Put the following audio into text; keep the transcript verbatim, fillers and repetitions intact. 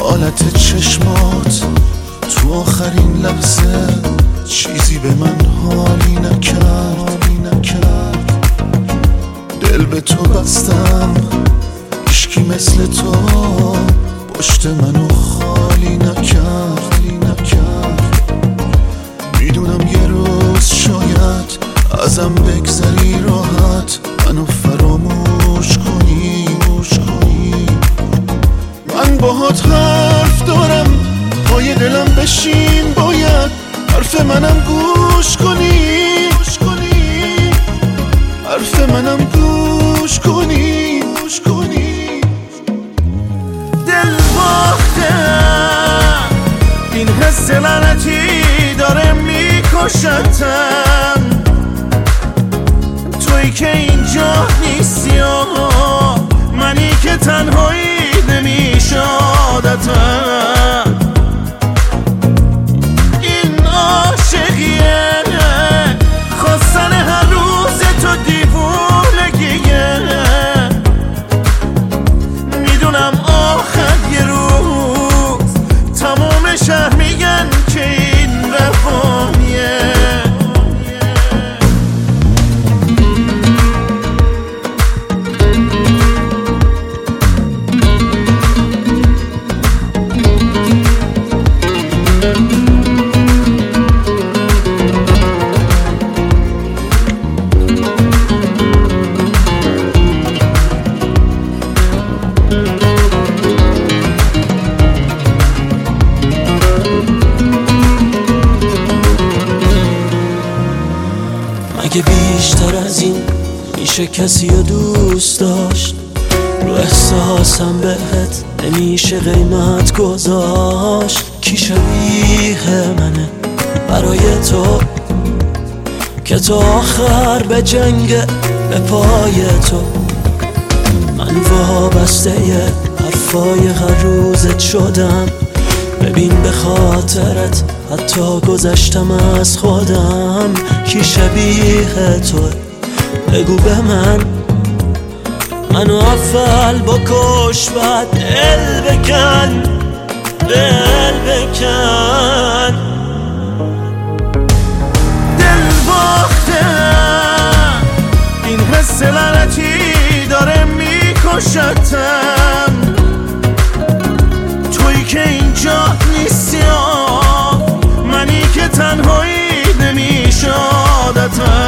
حالت چشمات تو آخرین لحظه چیزی به من حالی نکرد دل به تو بستم، هیچکی مثل تو پشت منو خالی نکرد میدونم یه روز شاید ازم بگذری راحت، منو فراموش کنی من باهات حرف دارم، پای دلم بشین، باید حرف منم گوش کنی حرف منم گوش کنی دل باختم، این حس لعنتی داره میکشتم، تویی که اینجا نیستی و منی که تنهایی نمیشادتم. این عاشقیه خواستن هر روز تو دیوونگیه، میدونم آخر یه روز تمام شهر میگن که این روانیه. مگه بیشتر از این میشه کسی رو دوست داشت؟ رو احساسم بهت نمیشه قیمت گذاشت. کی شبیه منه برای تو که تو آخر به جنگ به پای تو؟ من وابسته حرفای هر روزت شدم، ببین به خاطرت حتی گذشتم از خودم. کی شبیه تو بگو به من، منو اول بکش بعد دل بکن دل بکن دل باختم، این حس لعنتی داره میکشتم، تویی که اینجا نیستی و منی که تنهایی نمیشادتم.